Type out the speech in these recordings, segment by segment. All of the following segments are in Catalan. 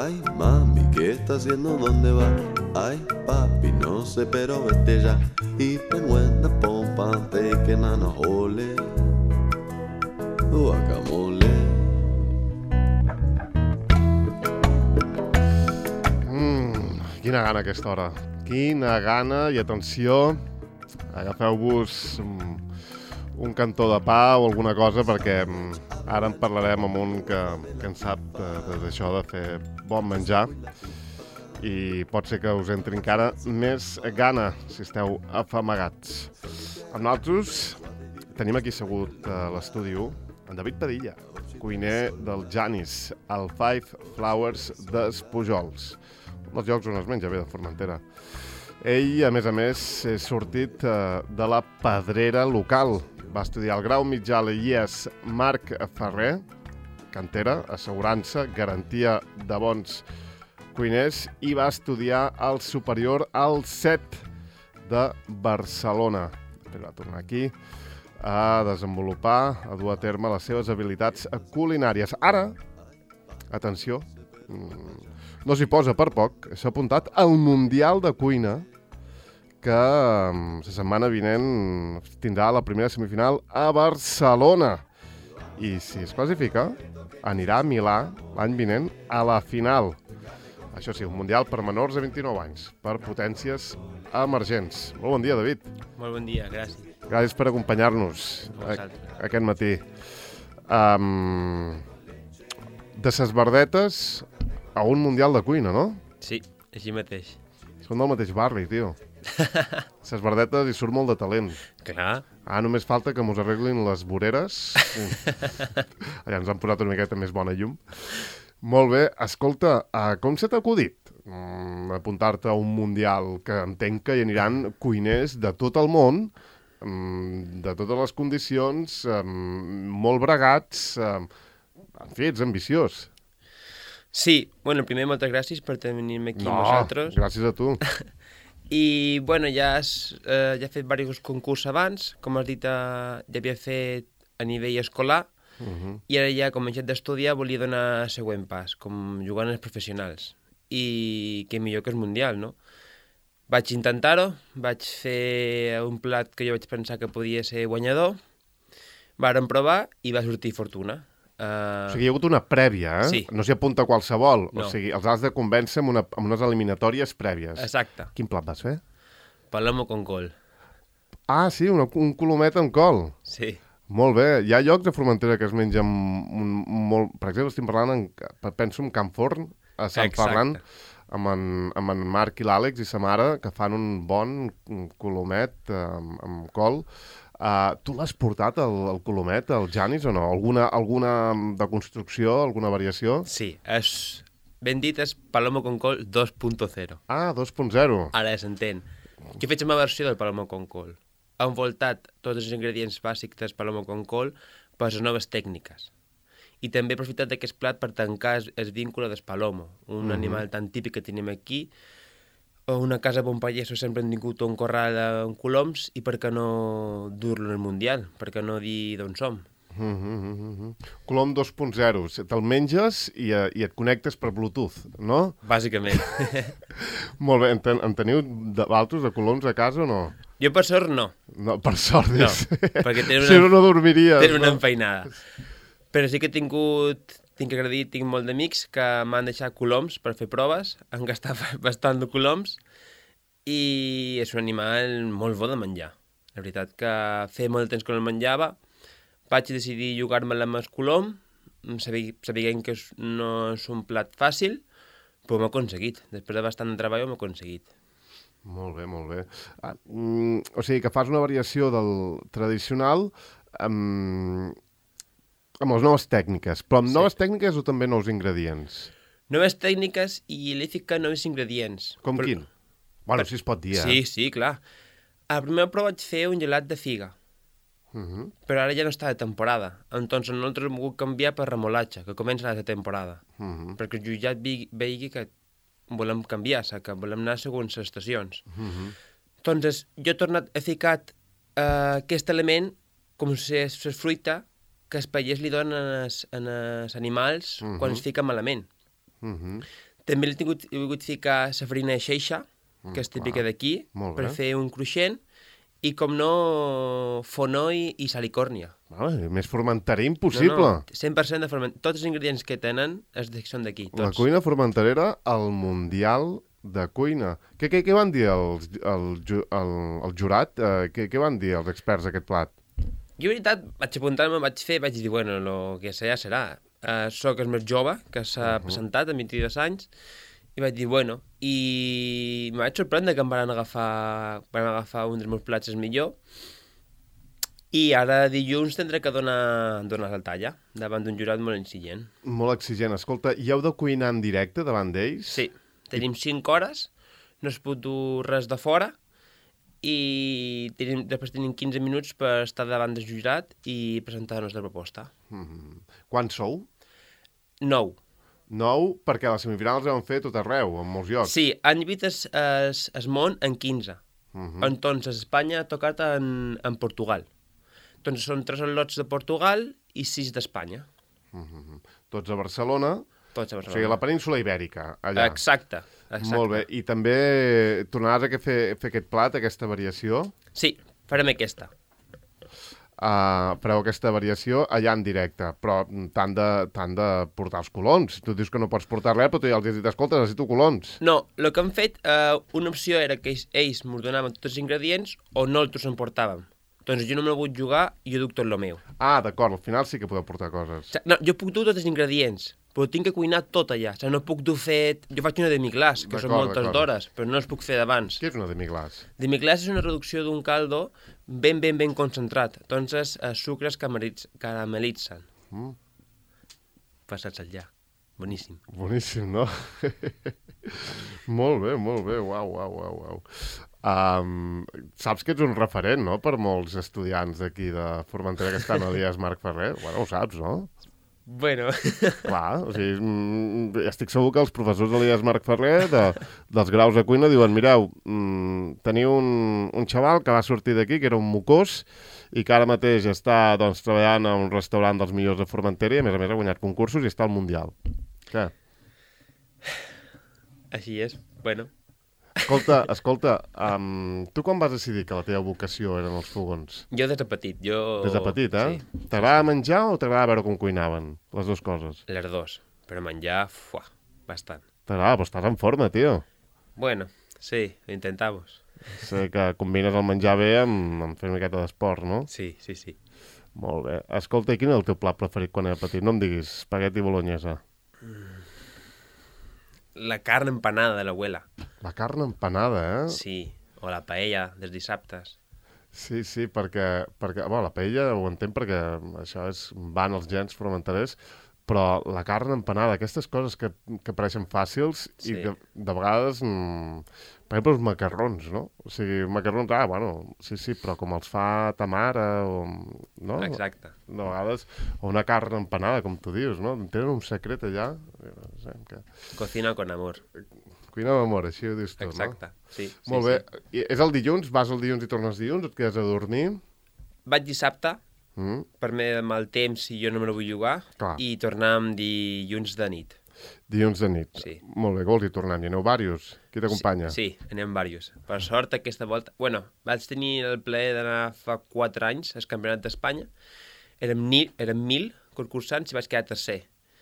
Ay, mami, ¿qué está haciendo? ¿Dónde va? Ay, papi, no sé, pero vete ya. Y ven when the pompa taking on a hole. Guacamole. Quina gana aquesta hora. Quina gana, i atenció, agafeu-vos un cantó de pa o alguna cosa, perquè ara en parlarem amb un que en sap d'això de fer bon menjar, i pot ser que us entri encara més gana si esteu afamagats. Amb nosaltres tenim aquí assegut a l'estudi 1 en David Padilla, cuiner del Janis, al Five Flowers d'Espujols, un dels llocs on es menja bé de Formentera. Ell, a més, és sortit de la pedrera local. Va estudiar el grau mitjà a l'IES Marc Ferrer, cantera, assegurança, garantia de bons cuiners, i va estudiar el superior al CET de Barcelona. Després va tornar aquí a desenvolupar, a dur a terme les seves habilitats culinàries. Ara, atenció, no s'hi posa per poc, s'ha apuntat al Mundial de Cuina, que la setmana vinent tindrà la primera semifinal a Barcelona. I si es classifica, anirà a Milà l'any vinent a la final. Això sí, un Mundial per menors de 29 anys, per potències emergents. Molt bon dia, David. Molt bon dia, gràcies. Gràcies per acompanyar-nos aquest matí. De ses verdetes a un Mundial de Cuina, no? Sí, així mateix. Són del mateix barri, tio. Ses verdetes hi surt molt de talent. Clar. Només falta que mos arreglin les voreres. Allà ens han posat una miqueta més bona llum. Molt bé. Escolta, com se t'ha acudit apuntar-te a un Mundial, que entenc que hi aniran cuiners de tot el món, de totes les condicions, molt bregats, en fi, ets ambiciós. Sí, bueno, primer moltes gràcies per tenir-me aquí amb vosaltres. Gràcies a tu. I, bueno, ja he fet diversos concursos abans, com has dit, ja havia fet a nivell escolar, i ara ja, com he deixat d'estudiar, volia donar el següent pas, com jugant als professionals. I què millor que el Mundial, no? Vaig intentar-ho, vaig fer un plat que jo vaig pensar que podia ser guanyador, vàrem provar i va sortir fortuna. O sigui, hi ha hagut una prèvia, eh? Sí. No s'hi apunta qualsevol. No. O sigui, els has de convèncer amb unes eliminatòries prèvies. Exacte. Quin plat vas fer? Palomo con col. Sí, un colomet amb col. Sí. Molt bé. Hi ha llocs de Formentera que es mengen molt... Per exemple, estic parlant, penso en Can Forn, a Sant Ferran, amb en Marc i l'Àlex i sa mare, que fan un bon colomet amb col. Tu l'has portat, el colomet, al Janis, o no? Alguna de construcció, alguna variació? Sí, ben dit, és Palomo con col 2.0. 2.0. Ara s'entén. Que he fet la versió del Palomo con col. He envoltat tots els ingredients bàsics del Palomo con col per les noves tècniques. I també he aprofitat d'aquest plat per tancar el vínculo del Palomo, un animal tan típic que tenim aquí. A una casa bon palleso sempre hem tingut un corral amb coloms, i per què no dur-lo al Mundial? Per què no dir d'on som? Colom 2.0. Te'l menges i et connectes per Bluetooth, no? Bàsicament. Molt bé. En teniu d'altres de coloms a casa o no? Jo per sort no. No, per sort. No, perquè si no dormiries. Tenen una enfeinada. Però sí que tinc agraït, tinc molt d'amics que m'han deixat coloms per fer proves, han gastat bastant de coloms, i és un animal molt bo de menjar. La veritat que feia molt temps que no el menjava, vaig decidir jugar-me-la amb el colom, sabent que no és un plat fàcil, però m'ho he aconseguit. Després de bastant de treball m'ho he aconseguit. Molt bé, molt bé. O sigui, que fas una variació del tradicional amb les noves tècniques, però amb noves tècniques o també nous ingredients? Noves tècniques i li he ficat nous ingredients. Com quin? Bueno, si es pot dir, Sí, clar. A la primera prova vaig fer un gelat de figa, però ara ja no està de temporada. Entonces nosaltres hem volgut canviar per remolatge, que comença la temporada. Perquè el jutjat vegi que volem canviar, que volem anar segons les estacions. Entonces jo he ficat aquest element com si és fruita que el pagès li dona als animals quan es fica malament. També he volgut ficar la farina de xeixa, que és típica d'aquí, per fer un cruixent, i com no, fonoi i salicòrnia. Més formenterer impossible. No, 100% de formenterer. Tots els ingredients que tenen són d'aquí, tots. La cuina formenterera al Mundial de Cuina. Què van dir el jurat? Què van dir els experts d'aquest plat? Jo, en veritat, vaig apuntar-me, vaig dir, bueno, el que serà. Soc el més jove, que s'ha presentat, amb 22 anys, i vaig dir, bueno, i em vaig sorprendre que em van agafar un dels meus plats el millor, i ara dilluns tindré que donar la talla davant d'un jurat molt exigent. Molt exigent. Escolta, i heu de cuinar en directe davant d'ells? Sí, tenim 5 hores, no es pot dur res de fora, i després tenim 15 minuts per estar davant del jurat i presentar la nostra proposta. Quants sou? 9. 9, perquè les semifinals han fet tot arreu, en molts llocs. Sí, han dividit el món en 15. Entonces, Espanya ha tocat en Portugal. Entonces, són 3 lots de Portugal i 6 d'Espanya. Tots a Barcelona. Tots a Barcelona. O sigui, a la península Ibèrica, allà. Exacte. Molt bé. I també tornaràs a fer aquest plat, aquesta variació? Sí, farem aquesta. Fareu aquesta variació allà en directe, però t'han de portar els colons. Tu dius que no pots portar res, però tu ja els has dit, escolta, necessito colons. No, el que han fet, una opció era que ells m'ho donaven tots els ingredients o nosaltres en portàvem. Doncs jo no me l'he vull jugar i jo duc tot el meu. D'acord, al final sí que podeu portar coses. No, jo puc dur tots els ingredients, però tinc que cuinar tot allà. O sigui, no puc dur fet... Jo faig una demi-glace, que són moltes d'hores, però no els puc fer d'abans. Què és una demi-glace? Demi-glace és una reducció d'un caldo ben concentrat. Entonces, els sucres caramelitzen. Passats allà. Boníssim. Boníssim, no? Molt bé. Uau. Saps que ets un referent, no?, per molts estudiants d'aquí de Formentera que estan a l'IES Marc Ferrer. Bueno, ho saps, no? Bueno. Clar, o sigui, estic segur que els professors de l'IES Marc Ferrer dels graus de cuina diuen, mireu, teniu un xaval que va sortir d'aquí, que era un mocós, i que ara mateix està treballant a un restaurant dels millors de Formentera i a més ha guanyat concursos i està al Mundial. Què? Així és, bueno. Escolta, tu quan vas decidir que la teva vocació eren els fogons? Jo des de petit, Des de petit, eh? Sí. T'agrada menjar o t'agrada veure com cuinaven? Les dues coses. Les dos, però menjar, bastant. T'agrada, però estàs en forma, tio. Bueno, sí, ho intentamos. Sé que combines el menjar bé amb fer una miqueta d'esport, no? Sí. Molt bé. Escolta, i quin és el teu plat preferit quan era petit? No em diguis espagueti bolognesa. La carn empanada de l'abuela. La carn empanada, eh? Sí, o la paella dels dissabtes. Sí, perquè la paella ho entenc perquè això van els gens formenterers, però la carn empanada, aquestes coses que pareixen fàcils i de vegades, per exemple, els macarrons, no? O sigui, macarrons, sí, però com els fa ta mare, no? Exacte. De vegades, o una carn empanada, com tu dius, no? Tenen un secret allà. Cocina con amor. Cuina amb amor, així ho dius tu, exacte. No? Sí. Molt bé. I és el dilluns? Vas el dilluns i tornes dilluns? Et quedes a dormir? Vaig dissabte, per mi amb el temps, si jo no me la vull jugar, i tornàvem dilluns de nit. Dilluns de nit. Sí. Molt bé, vols dir tornant. I aneu diversos? Qui t'acompanya? Sí, anem diversos. Per sort, aquesta volta... Bueno, vaig tenir el plaer d'anar fa 4 anys al Campionat d'Espanya. Érem 1.000 concursants i vaig quedar tercer.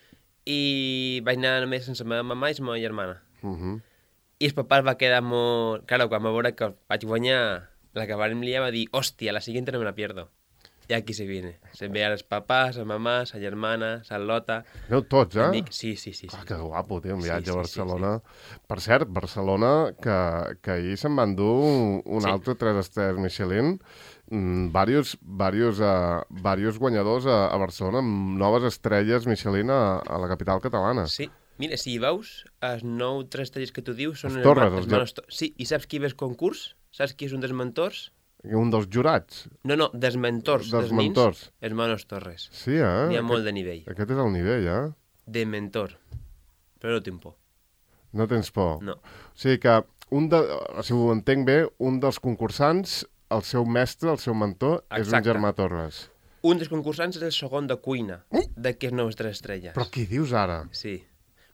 I vaig anar només sense la meva mamà i la meva germana. I el papà va quedar molt... Claro, quan va veure que vaig guanyar, la que vam liar va dir, hòstia, la siguiente no me la pierdo. Y aquí se viene. Se ve a los papás, a mamá, a germana, a Lota. Aneu tots, eh? Amic. Sí. Que guapo, tio, un viatge a Barcelona. Sí. Per cert, Barcelona, que ahir se'n van dur un altre 3 estrelles Michelin. Varios guanyadors a Barcelona amb noves estrelles Michelin a la capital catalana. Sí. Mira, si hi veus, els 9 3 estrelles que tu dius són... Els Torres. Sí, i saps qui ve el concurs? Saps qui és un dels mentors? Un dels jurats? No, dels mentors. Dels mentors. Els Manos Torres. Sí, eh? N'hi ha molt de nivell. Aquest és el nivell, eh? De mentor. Però no tinc por. No tens por? No. O sigui que, si ho entenc bé, un dels concursants, el seu mestre, el seu mentor, és un germà Torres. Un dels concursants és el segon de cuina, d'aquests 9 3 estrelles. Però què dius ara? Sí.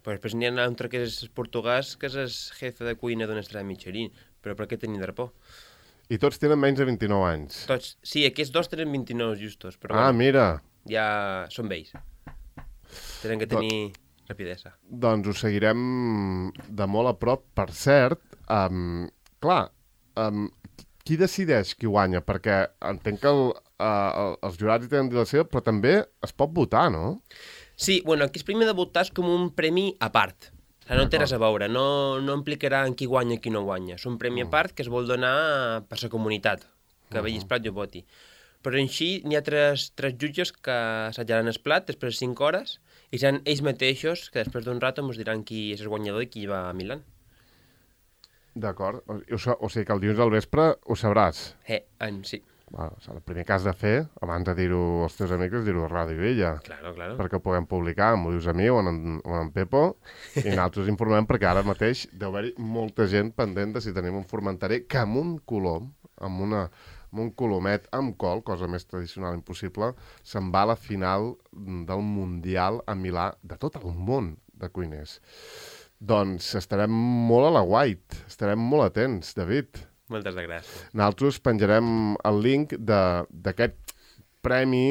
Però després n'hi ha un altre que és portuguès, que és el jefe de cuina d'una estrella Michelin. Però per què tenir d'arpó? I tots tenen menys de 29 anys. Tots, sí, aquests dos tenen 29 justos, però Mira. ja són vells. Tenen que tenir rapidesa. Doncs ho seguirem de molt a prop. Per cert, clar, qui decideix qui guanya? Perquè entenc que els jurats hi tenen dir la seva, però també es pot votar, no? Sí, bueno, aquí el primer de votar és com un premi a part. O sigui, no té res a veure, no implicarà en qui guanya i qui no guanya. És un premi a part que es vol donar per la comunitat, que vegi el plat i ho voti. Però en si n'hi ha tres jutges que assajaran el plat després de 5 hores i seran ells mateixos que després d'un rato ens diran qui és el guanyador i qui va a Milán. D'acord. O sigui que el dilluns al vespre ho sabràs. Sí. Bueno, el primer que has de fer, abans de dir-ho als teus amics, és dir-ho a Ràdio Vella. Claro. Perquè ho puguem publicar, m'ho dius a mi o en Pepo, i nosaltres informem perquè ara mateix deu haver-hi molta gent pendent de si tenim un formentari que amb un colom, amb un colomet amb col, cosa més tradicional impossible, se'n va a la final del Mundial a Milà de tot el món de cuiners. Doncs estarem molt a la guait, estarem molt atents, David. Moltes gràcies. Nosaltres penjarem el link d'aquest premi,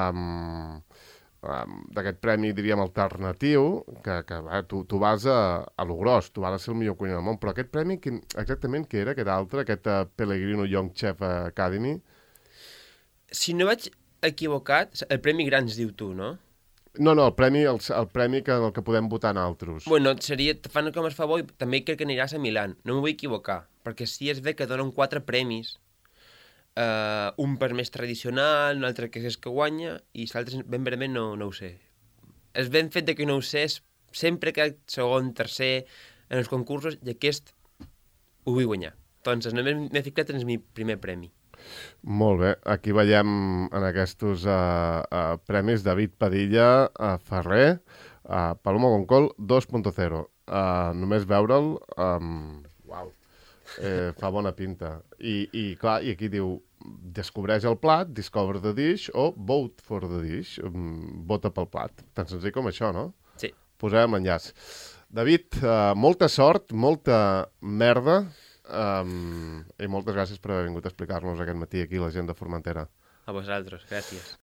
diríem, alternatiu, que tu vas a lo gros, tu vas a ser el millor cuiner del món, però aquest premi, exactament què era, aquest altre, aquest Pellegrino Young Chef Academy? Si no vaig equivocat, el premi gran es diu tu, no? No, el premi que en el que podem votar nosaltres. Bueno, fan com es fa bo i també crec que aniràs a Milán. No m'ho vull equivocar, perquè sí és bé que donen 4 premis, un per més tradicional, un altre que és que guanya, i l'altre ben breument no ho sé. El ben fet de que no ho sé és sempre que segon, tercer en els concursos, i aquest ho vull guanyar. Doncs només m'he ficat en el meu primer premi. Molt bé, aquí veiem en aquests premis David Padilla, Ferrer, Paloma Goncol 2.0. Només veure'l, uau, fa bona pinta. I clar, i aquí diu, descobreix el plat, discover the dish, o vote for the dish, vota pel plat. Tan senzill com això, no? Sí. Posarem l'enllaç. David, molta sort, molta merda, i moltes gràcies per haver vingut a explicar-nos aquest matí aquí la gent de Formentera. A vosaltres, gràcies.